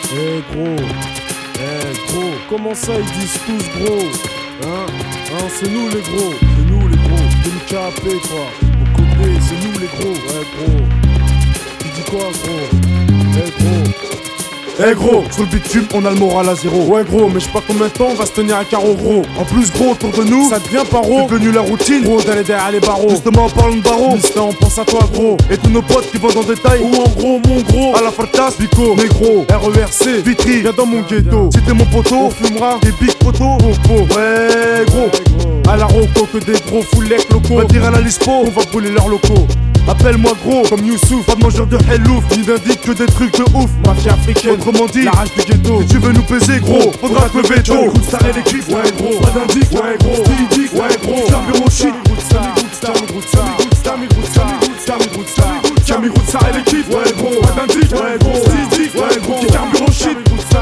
Gros, comment ça ils disent tous gros? C'est nous les gros, DMKP quoi. Au côté, c'est nous les gros, gros. Tu dis quoi gros? Gros, sur le bitume on a le moral à zéro. Ouais gros, mais je sais pas combien de temps on va se tenir à carreau gros. En plus gros, autour de nous, ça devient paro. C'est devenu la routine, gros, d'aller derrière les barreaux. Justement en parlant de barreaux, Mister, on pense à toi gros. Et tous nos potes qui vont dans le détail. Ou en gros, mon gros, à la Fartas, Bico, Négro, RERC, Vitry, viens dans mon ghetto. Si t'es mon poteau, on fumera des big poteaux. Ouais gros, à la Rocco que des gros foulec locaux. Va dire à la Lispo, on va brûler leurs locaux. Appelle-moi gros, comme Youssouf, pas de mangeur de hellouf, ni d'indique que des trucs de ouf. Mafia africaine, autrement dit, la rage du ghetto. Si tu veux nous peser gros, faudra te lever tôt. Écoute ça et l'équipe, ouais gros, pas d'indique, ouais gros, stylique, ouais gros, carburant shit. Camiroute ça et l'équipe, ouais gros, pas d'indique, ouais gros, stylique, ouais gros, carburant shit.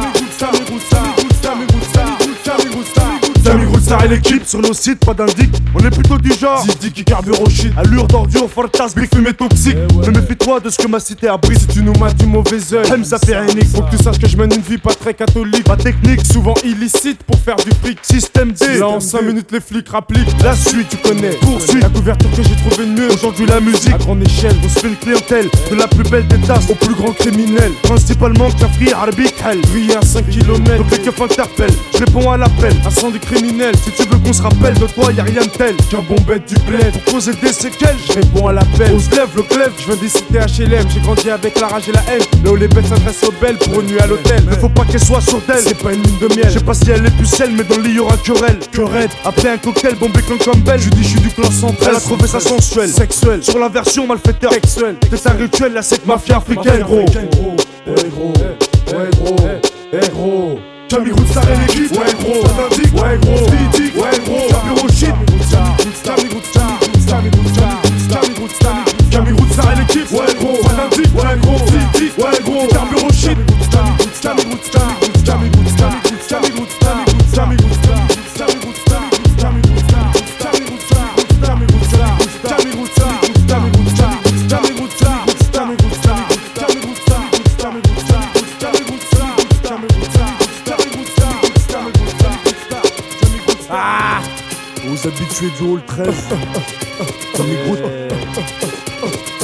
Ça et l'équipe sur nos sites, pas d'indic. On est plutôt du genre Zidi qui carbure au shit. Allure d'ordure, Fortas, big fumée toxique. Mais méfie-toi de ce que ma cité abrite. Si tu nous mates du mauvais oeil, ça fait rien. Faut que tu saches que je mène une vie pas très catholique. Ma technique, souvent illicite pour faire du fric. Système D, là en 5 minutes les flics rappliquent. La suite, tu connais, poursuite. La couverture que j'ai trouvé de mieux. Aujourd'hui la musique, à grande échelle. On se fait une clientèle, de la plus belle des tasses au plus grand criminel. Principalement Kafri, Arabic, Hell. Briller à 5 km, donc les keufs interpellent. Je réponds à l'appel, incendie criminel. Si tu veux qu'on se rappelle de toi, y'a rien de tel qu'un bon bête du bled. Pour causer des séquelles, je réponds à l'appel. On se lève le clève, je viens des cités HLM. J'ai grandi avec la rage et la haine. Là où les bêtes s'adressent aux belles pour une nuit à l'hôtel. Mais faut pas qu'elle soit sur d'elle, c'est pas une lune de miel. Je sais pas si elle est pucelle, mais dans le lit y'aura querelle. Querelle, après un cocktail, bombé comme belle. Je dis je suis du clan central. Elle a trouvé ça sensuel, sexuel. Sur la version malfaiteur, sexuel. C'est un rituel, la sec mafia africaine, gros. Gros. Camiroute ça et l'équipe, ouais gros, Atlantique, ouais gros, Stylique, ouais gros, carburant shit. Camiroute ça et l'équipe, ouais gros, Atlantique, ouais gros, Stylique, ouais gros, carburant shit. Aux habitués du hall 13, Camiroute.